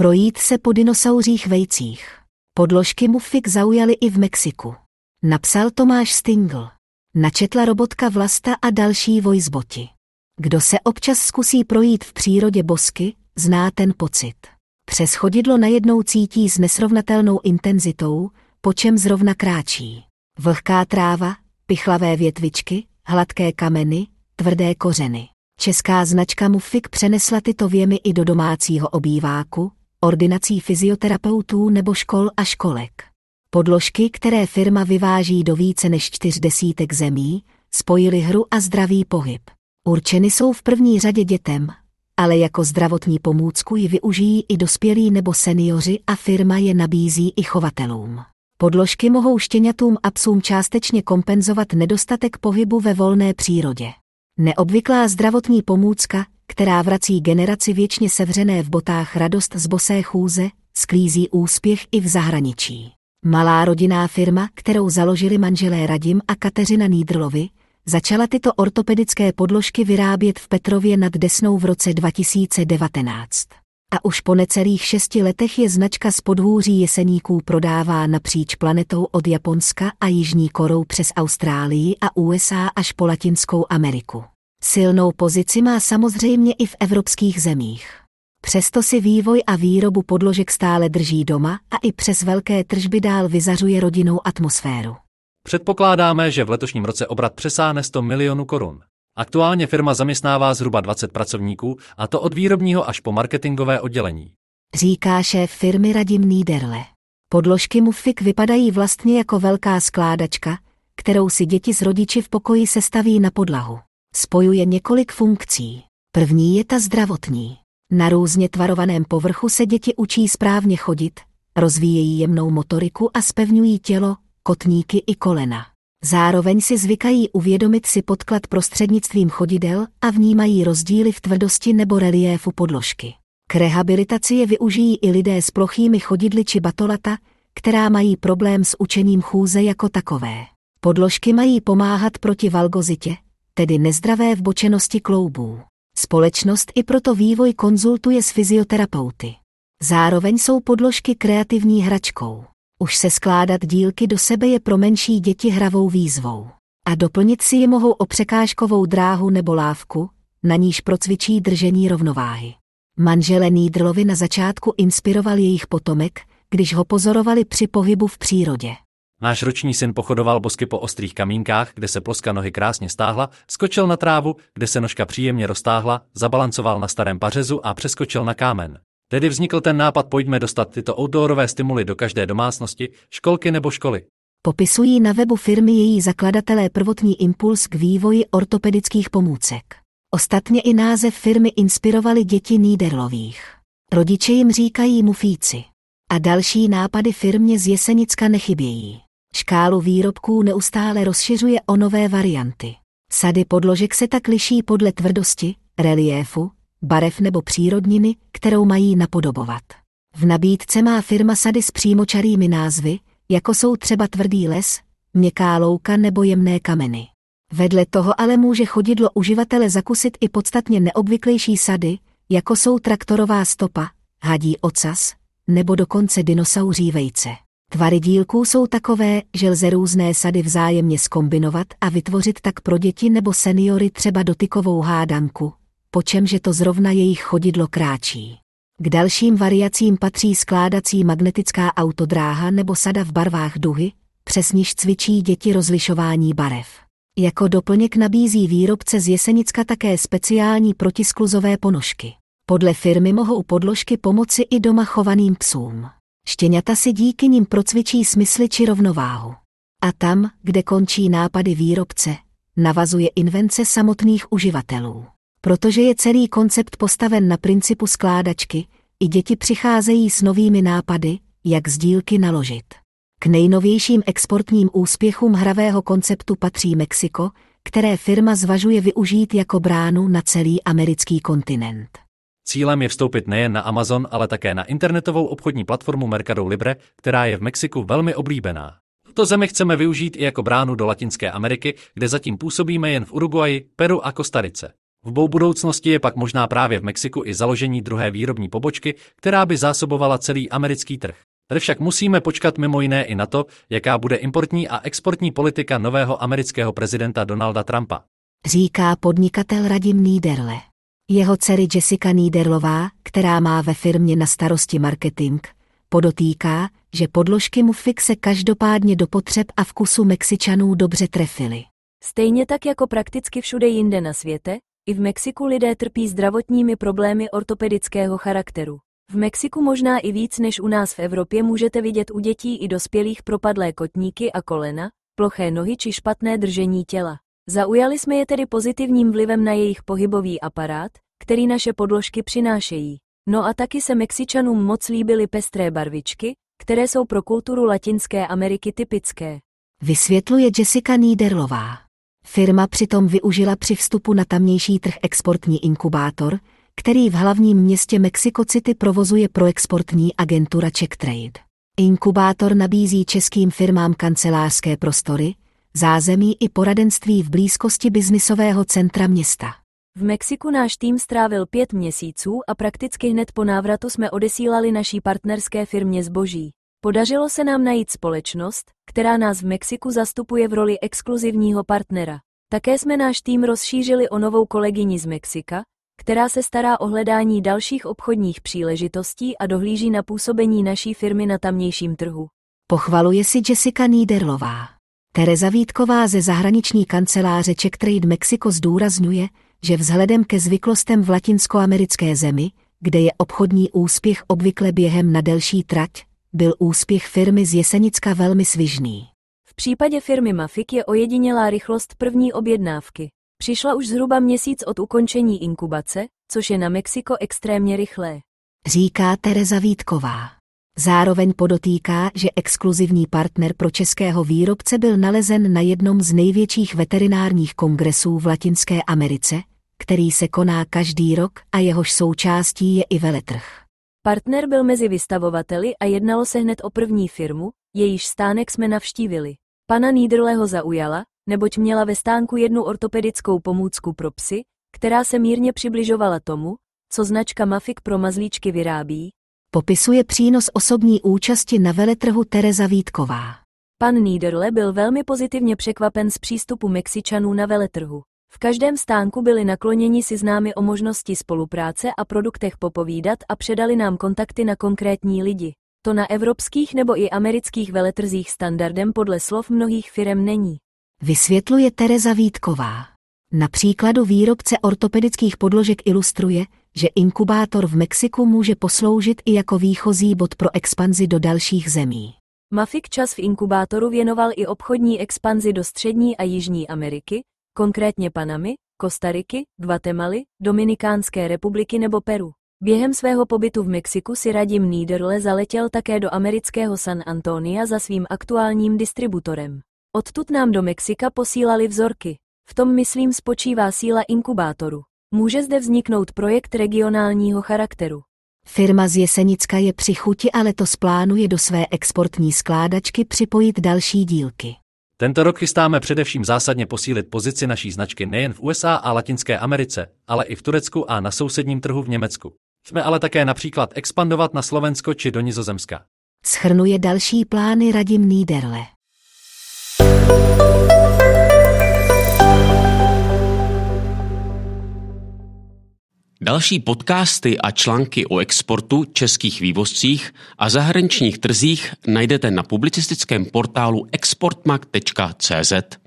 Projít se po dinosauřích vejcích. Podložky Mufik zaujaly i v Mexiku. Napsal Tomáš Stingl. Načetla robotka Vlasta a další voiceboti. Kdo se občas zkusí projít v přírodě bosky, zná ten pocit. Přes chodidlo najednou cítí s nesrovnatelnou intenzitou, po čem zrovna kráčí. Vlhká tráva, pichlavé větvičky, hladké kameny, tvrdé kořeny. Česká značka Mufik přenesla tyto věmy i do domácího obýváku, ordinací fyzioterapeutů nebo škol a školek. Podložky, které firma vyváží do více než 40 zemí, spojily hru a zdravý pohyb. Určeny jsou v první řadě dětem, ale jako zdravotní pomůcku ji využijí i dospělí nebo seniori a firma je nabízí i chovatelům. Podložky mohou štěňatům a psům částečně kompenzovat nedostatek pohybu ve volné přírodě. Neobvyklá zdravotní pomůcka, která vrací generaci věčně sevřené v botách radost z bosé chůze, sklízí úspěch i v zahraničí. Malá rodinná firma, kterou založili manželé Radim a Kateřina Niederlovi, začala tyto ortopedické podložky vyrábět v Petrově nad Desnou v roce 2019. A už po necelých 6 letech je značka z podhůří Jeseníků prodává napříč planetou od Japonska a Jižní Koreu přes Austrálii a USA až po Latinskou Ameriku. Silnou pozici má samozřejmě i v evropských zemích. Přesto si vývoj a výrobu podložek stále drží doma a i přes velké tržby dál vyzařuje rodinnou atmosféru. Předpokládáme, že v letošním roce obrat přesáhne 100 milionů korun. Aktuálně firma zaměstnává zhruba 20 pracovníků, a to od výrobního až po marketingové oddělení. Říká šéf firmy Radim Niederle. Podložky Mufik vypadají vlastně jako velká skládačka, kterou si děti s rodiči v pokoji sestaví na podlahu. Spojuje několik funkcí. První je ta zdravotní. Na různě tvarovaném povrchu se děti učí správně chodit, rozvíjejí jemnou motoriku a zpevňují tělo, kotníky i kolena. Zároveň si zvykají uvědomit si podklad prostřednictvím chodidel a vnímají rozdíly v tvrdosti nebo reliéfu podložky. K rehabilitaci je využijí i lidé s plochými chodidly či batolata, která mají problém s učením chůze jako takové. Podložky mají pomáhat proti valgozitě, tedy nezdravé vbočenosti kloubů. Společnost i proto vývoj konzultuje s fyzioterapeuty. Zároveň jsou podložky kreativní hračkou. Už se skládat dílky do sebe je pro menší děti hravou výzvou. A doplnit si je mohou o překážkovou dráhu nebo lávku, na níž procvičí držení rovnováhy. Manžele Niederlovi na začátku inspiroval jejich potomek, když ho pozorovali při pohybu v přírodě. Náš roční syn pochodoval bosky po ostrých kamínkách, kde se ploska nohy krásně stáhla, skočil na trávu, kde se nožka příjemně roztáhla, zabalancoval na starém pařezu a přeskočil na kámen. Tedy vznikl ten nápad, pojďme dostat tyto outdoorové stimuly do každé domácnosti, školky nebo školy. Popisují na webu firmy její zakladatelé prvotní impuls k vývoji ortopedických pomůcek. Ostatně i název firmy inspirovali děti Niederlových. Rodiče jim říkají Mufíci. A další nápady firmě z Jesenicka nechybějí. Škálu výrobků neustále rozšiřuje o nové varianty. Sady podložek se tak liší podle tvrdosti, reliéfu, barev nebo přírodniny, kterou mají napodobovat. V nabídce má firma sady s přímočarými názvy, jako jsou třeba tvrdý les, měkká louka nebo jemné kameny. Vedle toho ale může chodidlo uživatele zakusit i podstatně neobvyklejší sady, jako jsou traktorová stopa, hadí ocas, nebo dokonce dinosauří vejce. Tvary dílků jsou takové, že lze různé sady vzájemně zkombinovat a vytvořit tak pro děti nebo seniory třeba dotykovou hádanku, po čemže to zrovna jejich chodidlo kráčí. K dalším variacím patří skládací magnetická autodráha nebo sada v barvách duhy, přes niž cvičí děti rozlišování barev. Jako doplněk nabízí výrobce z Jesenicka také speciální protiskluzové ponožky. Podle firmy mohou podložky pomoci i doma chovaným psům. Štěňata si díky nim procvičí smysly či rovnováhu. A tam, kde končí nápady výrobce, navazuje invence samotných uživatelů. Protože je celý koncept postaven na principu skládačky, i děti přicházejí s novými nápady, jak z dílky naložit. K nejnovějším exportním úspěchům hravého konceptu patří Mexiko, které firma zvažuje využít jako bránu na celý americký kontinent. Cílem je vstoupit nejen na Amazon, ale také na internetovou obchodní platformu Mercado Libre, která je v Mexiku velmi oblíbená. Tuto zemi chceme využít i jako bránu do Latinské Ameriky, kde zatím působíme jen v Uruguayi, Peru a Kostarice. V budoucnosti je pak možná právě v Mexiku i založení druhé výrobní pobočky, která by zásobovala celý americký trh. Tady však musíme počkat mimo jiné i na to, jaká bude importní a exportní politika nového amerického prezidenta Donalda Trumpa. Říká podnikatel Radim Niederle. Jeho dcery Jessica Niederlová, která má ve firmě na starosti marketing, podotýká, že podložky Mufik se každopádně do potřeb a vkusu Mexičanů dobře trefily. Stejně tak jako prakticky všude jinde na světě, i v Mexiku lidé trpí zdravotními problémy ortopedického charakteru. V Mexiku možná i víc než u nás v Evropě můžete vidět u dětí i dospělých propadlé kotníky a kolena, ploché nohy či špatné držení těla. Zaujali jsme je tedy pozitivním vlivem na jejich pohybový aparát, který naše podložky přinášejí. No a taky se Mexičanům moc líbily pestré barvičky, které jsou pro kulturu Latinské Ameriky typické. Vysvětluje Jessica Niederlová. Firma přitom využila při vstupu na tamnější trh exportní inkubátor, který v hlavním městě Mexico City provozuje proexportní agentura CzechTrade. Inkubátor nabízí českým firmám kancelářské prostory, zázemí i poradenství v blízkosti biznisového centra města. V Mexiku náš tým strávil 5 měsíců a prakticky hned po návratu jsme odesílali naší partnerské firmě zboží. Podařilo se nám najít společnost, která nás v Mexiku zastupuje v roli exkluzivního partnera. Také jsme náš tým rozšířili o novou kolegyni z Mexika, která se stará o hledání dalších obchodních příležitostí a dohlíží na působení naší firmy na tamnějším trhu. Pochvaluje si Jessica Niederlová. Tereza Vítková ze zahraniční kanceláře CzechTrade Mexico zdůrazňuje, že vzhledem ke zvyklostem v latinskoamerické zemi, kde je obchodní úspěch obvykle během na delší trať, byl úspěch firmy z Jesenicka velmi svižný. V případě firmy Mafik je ojedinělá rychlost první objednávky. Přišla už zhruba měsíc od ukončení inkubace, což je na Mexiko extrémně rychlé. Říká Tereza Vítková. Zároveň podotýká, že exkluzivní partner pro českého výrobce byl nalezen na jednom z největších veterinárních kongresů v Latinské Americe, který se koná každý rok a jehož součástí je i veletrh. Partner byl mezi vystavovateli a jednalo se hned o první firmu, jejíž stánek jsme navštívili. Pana Niederleho zaujala, neboť měla ve stánku jednu ortopedickou pomůcku pro psy, která se mírně přibližovala tomu, co značka Mafik pro mazlíčky vyrábí. Popisuje přínos osobní účasti na veletrhu Tereza Vítková. Pan Niederle byl velmi pozitivně překvapen z přístupu Mexičanů na veletrhu. V každém stánku byli nakloněni si s námi o možnosti spolupráce a produktech popovídat a předali nám kontakty na konkrétní lidi. To na evropských nebo i amerických veletrzích standardem podle slov mnohých firem není. Vysvětluje Tereza Vítková. Na příkladu výrobce ortopedických podložek ilustruje, že inkubátor v Mexiku může posloužit i jako výchozí bod pro expanzi do dalších zemí. Mafik čas v inkubátoru věnoval i obchodní expanzi do Střední a Jižní Ameriky, konkrétně Panamy, Kostariky, Guatemaly, Dominikánské republiky nebo Peru. Během svého pobytu v Mexiku si Radim Niederle zaletěl také do amerického San Antonia za svým aktuálním distributorem. Odtud nám do Mexika posílali vzorky. V tom, myslím, spočívá síla inkubátoru. Může zde vzniknout projekt regionálního charakteru. Firma z Jesenicka je při chuti a letos plánuje do své exportní skládačky připojit další dílky. Tento rok chystáme především zásadně posílit pozici naší značky nejen v USA a Latinské Americe, ale i v Turecku a na sousedním trhu v Německu. Jsme ale také například expandovat na Slovensko či do Nizozemska. Shrnuje další plány Radim Niederle. Další podcasty a články o exportu, českých vývozcích a zahraničních trzích najdete na publicistickém portálu exportmag.cz.